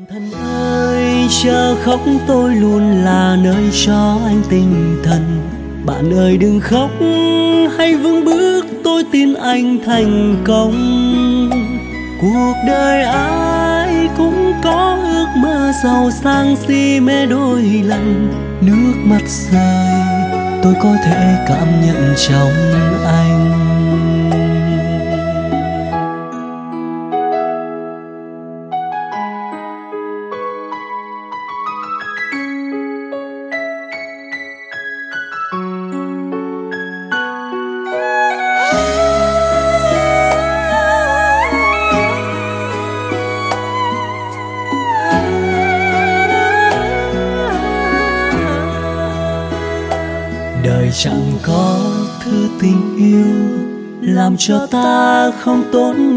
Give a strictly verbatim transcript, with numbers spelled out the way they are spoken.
Thân ơi, chớ khóc, tôi luôn là nơi cho anh tinh thần. Bạn ơi đừng khóc, hãy vững bước, tôi tin anh thành công. Cuộc đời ai cũng có ước mơ giàu sang si mê đôi lần. Nước mắt rơi, tôi có thể cảm nhận trong anh. Đời chẳng có thứ tình yêu làm cho ta không tốn